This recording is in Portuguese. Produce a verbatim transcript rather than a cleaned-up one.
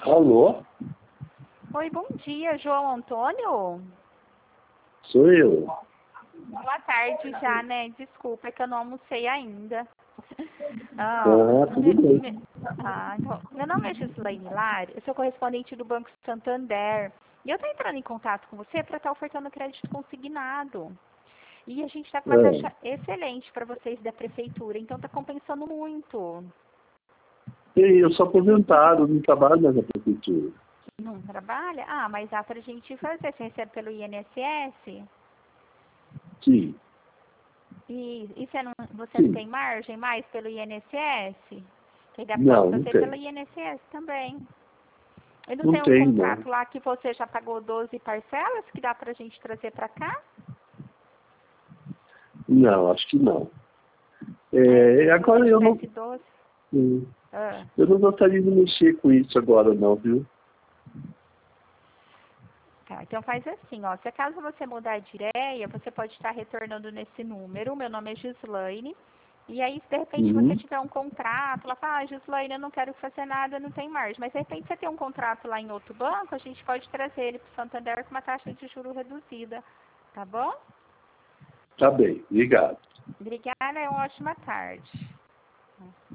Alô? Oi, bom dia, João Antônio? Sou eu. Boa tarde já, né? Desculpa, é que eu não almocei ainda. Ah, Ah, tudo me- bem. me- ah, então, meu nome é Gislaine Lar, eu sou correspondente do Banco Santander. E eu estou entrando em contato com você para estar ofertando crédito consignado. E a gente está com uma É. taxa excelente para vocês da prefeitura, então está compensando muito. E eu sou aposentado, não trabalho mais na prefeitura. Não trabalha? Ah, mas dá para a gente fazer. Você recebe pelo I N S S? Sim, E, e você, não, você não sim. tem margem mais pelo I N S S? Que dá para Não, não fazer pelo tem. I N S S também. E não Não tem um tem, não. contrato lá que você já pagou doze parcelas que dá para a gente trazer para cá? Não, acho que não. É, É, se você agora eu não. tivesse doze. hum, Ah, Eu não gostaria de mexer com isso agora, não, viu? tá, então faz assim, ó. Se caso você mudar de ideia, você pode estar retornando nesse número. Meu nome é Gislaine. E aí, se de repente você Uhum. tiver um contrato, lá fala, ah, Gislaine, eu não quero fazer nada, não tem margem. Mas de repente você tem um contrato lá em outro banco, a gente pode trazer ele para o Santander com uma taxa de juros reduzida. Tá bom? Tá bem, obrigado. Obrigada, é uma ótima tarde.